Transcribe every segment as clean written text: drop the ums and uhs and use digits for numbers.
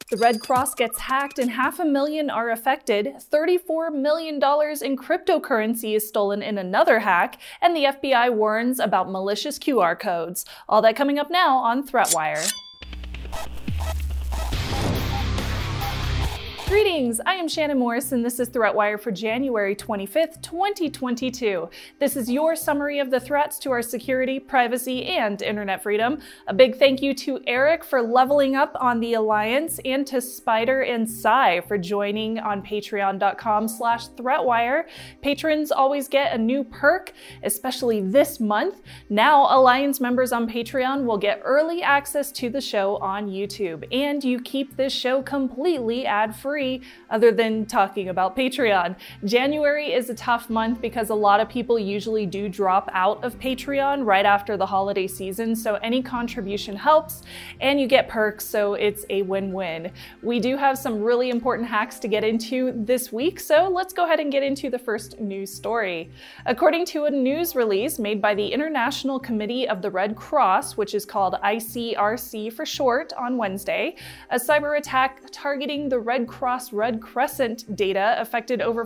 The Red Cross gets hacked and 500,000 are affected. $34 million in cryptocurrency is stolen in another hack, and the FBI warns about malicious QR codes. All that coming up now on ThreatWire. Greetings, I am Shannon Morris and this is ThreatWire for January 25th, 2022. This is your summary of the threats to our security, privacy, and internet freedom. A big thank you to Eric for leveling up on the Alliance and to Spider and Sai for joining on patreon.com/ThreatWire. Patrons always get a new perk, especially this month. Now, Alliance members on Patreon will get early access to the show on YouTube, and you keep this show completely ad-free. Other than talking about Patreon. January is a tough month because a lot of people usually do drop out of Patreon right after the holiday season, so any contribution helps and you get perks, so it's a win-win. We do have some really important hacks to get into this week, so let's go ahead and get into the first news story. According to a news release made by the International Committee of the Red Cross, which is called ICRC for short, on Wednesday, a cyber attack targeting the Red Red Crescent data affected over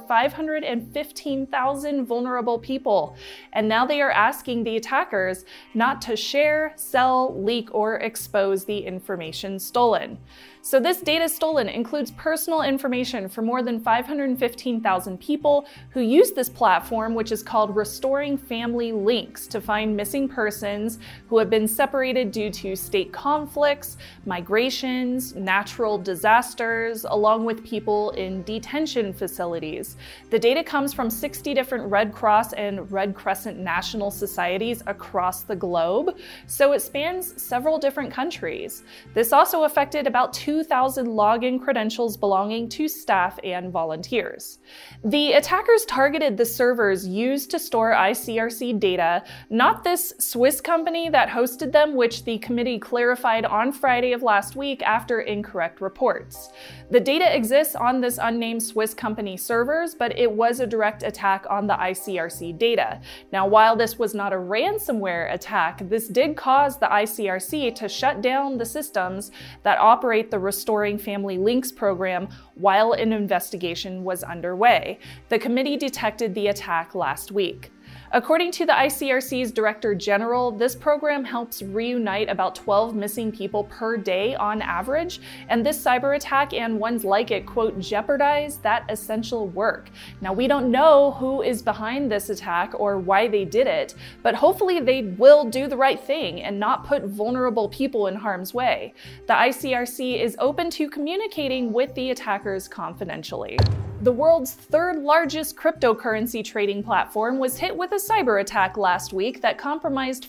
515,000 vulnerable people. And now they are asking the attackers not to share, sell, leak, or expose the information stolen. So this data stolen includes personal information for more than 515,000 people who use this platform, which is called Restoring Family Links, to find missing persons who have been separated due to state conflicts, migrations, natural disasters, along with people in detention facilities. The data comes from 60 different Red Cross and Red Crescent national societies across the globe, so it spans several different countries. This also affected about 2,000 login credentials belonging to staff and volunteers. The attackers targeted the servers used to store ICRC data, not this Swiss company that hosted them, which the committee clarified on Friday of last week after incorrect reports. The data exists on this unnamed Swiss company servers, but it was a direct attack on the ICRC data. Now, while this was not a ransomware attack, this did cause the ICRC to shut down the systems that operate the Restoring Family Links program while an investigation was underway. The committee detected the attack last week. According to the ICRC's Director General, this program helps reunite about 12 missing people per day on average, and this cyber attack and ones like it, quote, jeopardize that essential work. Now, we don't know who is behind this attack or why they did it, but hopefully they will do the right thing and not put vulnerable people in harm's way. The ICRC is open to communicating with the attackers confidentially. The world's third largest cryptocurrency trading platform was hit with a cyber attack last week that compromised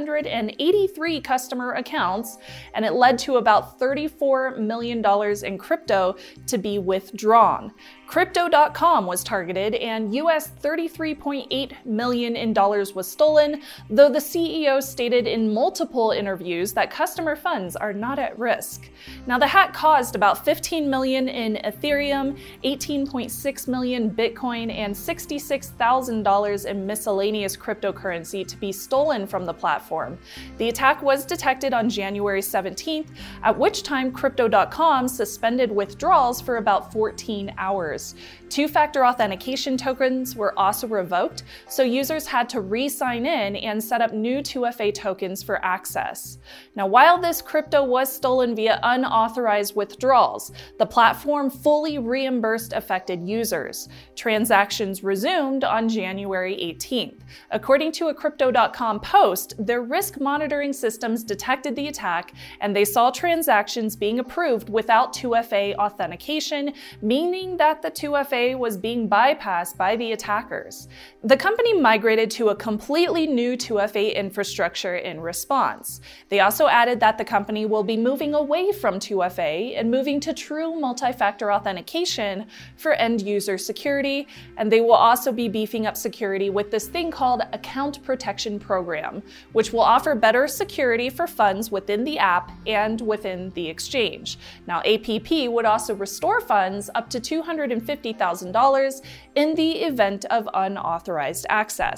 483 customer accounts, and it led to about $34 million in crypto to be withdrawn. Crypto.com was targeted and US $33.8 million in dollars was stolen, though the CEO stated in multiple interviews that customer funds are not at risk. Now, the hack caused about $15 million in Ethereum, $18.6 million Bitcoin, and $66,000 in miscellaneous cryptocurrency to be stolen from the platform. The attack was detected on January 17th, at which time Crypto.com suspended withdrawals for about 14 hours. Two-factor authentication tokens were also revoked, so users had to re-sign in and set up new 2FA tokens for access. Now, while this crypto was stolen via unauthorized withdrawals, the platform fully reimbursed affected users. Transactions resumed on January 18th. According to a Crypto.com post, their risk monitoring systems detected the attack, and they saw transactions being approved without 2FA authentication, meaning that the 2FA was being bypassed by the attackers. The company migrated to a completely new 2FA infrastructure in response. They also added that the company will be moving away from 2FA and moving to true multi-factor authentication for end-user security, and they will also be beefing up security with this thing called Account Protection Program, which will offer better security for funds within the app and within the exchange. Now, APP would also restore funds up to $250,000 in the event of unauthorized access.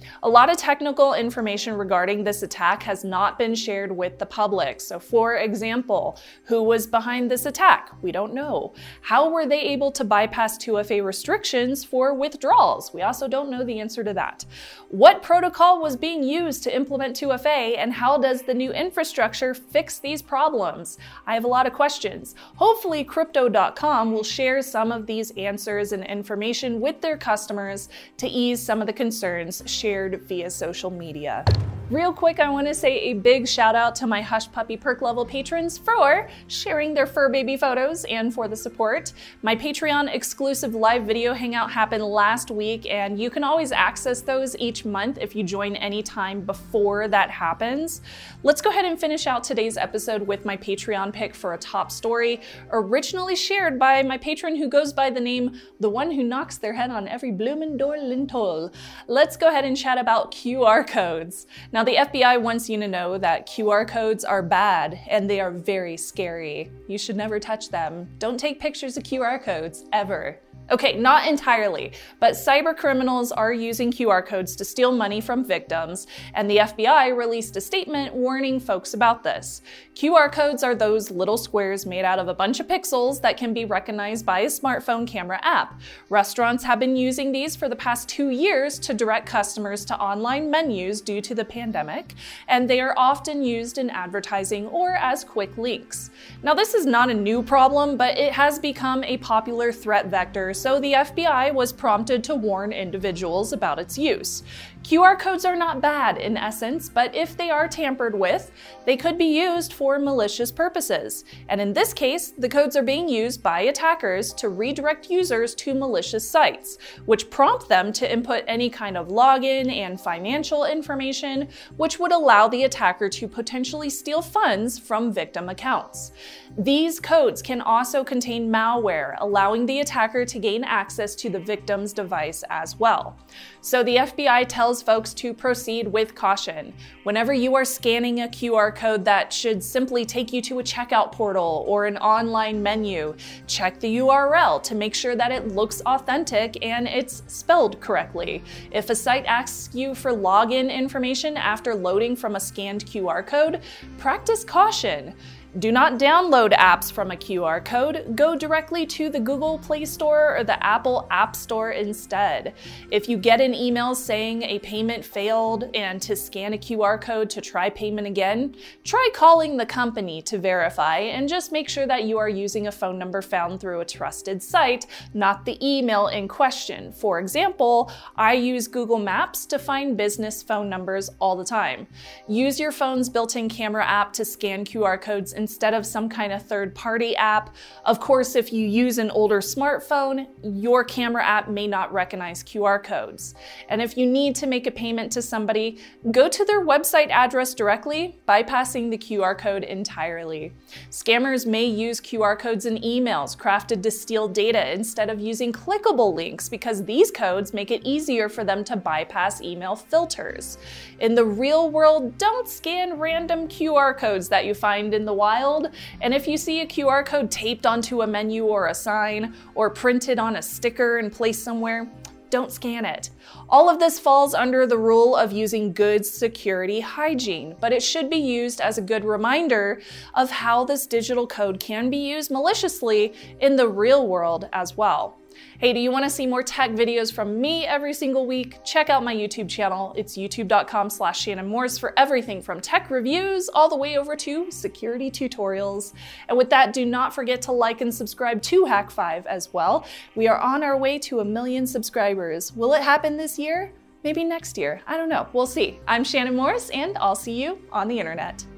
A lot of technical information regarding this attack has not been shared with the public. So for example, who was behind this attack? We don't know. How were they able to bypass 2FA restrictions for withdrawals? We also don't know the answer to that. What protocol was being used to implement 2FA, and how does the new infrastructure fix these problems? I have a lot of questions. Hopefully Crypto.com will share some of these answers and information with their customers to ease some of the concerns shared via social media. Real quick, I want to say a big shout out to my Hush Puppy Perk level patrons for sharing their fur baby photos and for the support. My Patreon exclusive live video hangout happened last week, and you can always access those each month if you join anytime before that happens. Let's go ahead and finish out today's episode with my Patreon pick for a top story, originally shared by my patron who goes by the name The One Who Knocks Their Head on Every Bloomin' Door Lintel. Let's go ahead and chat about QR codes. Now, the FBI wants you to know that QR codes are bad and they are very scary. You should never touch them. Don't take pictures of QR codes, ever. Okay, not entirely, but cyber criminals are using QR codes to steal money from victims, and the FBI released a statement warning folks about this. QR codes are those little squares made out of a bunch of pixels that can be recognized by a smartphone camera app. Restaurants have been using these for the past 2 years to direct customers to online menus due to the pandemic, and they are often used in advertising or as quick links. Now, this is not a new problem, but it has become a popular threat vector, so the FBI was prompted to warn individuals about its use. QR codes are not bad in essence, but if they are tampered with, they could be used for malicious purposes. And in this case, the codes are being used by attackers to redirect users to malicious sites, which prompt them to input any kind of login and financial information, which would allow the attacker to potentially steal funds from victim accounts. These codes can also contain malware, allowing the attacker to gain access to the victim's device as well. So the FBI tells folks to proceed with caution. Whenever you are scanning a QR code that should simply take you to a checkout portal or an online menu, check the URL to make sure that it looks authentic and it's spelled correctly. If a site asks you for login information after loading from a scanned QR code, practice caution. Do not download apps from a QR code. Go directly to the Google Play Store or the Apple App Store instead. If you get an email saying a payment failed and to scan a QR code to try payment again, try calling the company to verify and just make sure that you are using a phone number found through a trusted site, not the email in question. For example, I use Google Maps to find business phone numbers all the time. Use your phone's built-in camera app to scan QR codes instead of some kind of third-party app. Of course, if you use an older smartphone, your camera app may not recognize QR codes. And if you need to make a payment to somebody, go to their website address directly, bypassing the QR code entirely. Scammers may use QR codes in emails crafted to steal data instead of using clickable links because these codes make it easier for them to bypass email filters. In the real world, don't scan random QR codes that you find in the wild. And if you see a QR code taped onto a menu or a sign, or printed on a sticker and placed somewhere, don't scan it. All of this falls under the rule of using good security hygiene, but it should be used as a good reminder of how this digital code can be used maliciously in the real world as well. Hey, do you want to see more tech videos from me every single week? Check out my YouTube channel. It's youtube.com/Shannon Morse for everything from tech reviews all the way over to security tutorials. And with that, do not forget to like and subscribe to Hak5 as well. We are on our way to 1 million subscribers. Will it happen this year? Maybe next year. I don't know. We'll see. I'm Shannon Morse, and I'll see you on the internet.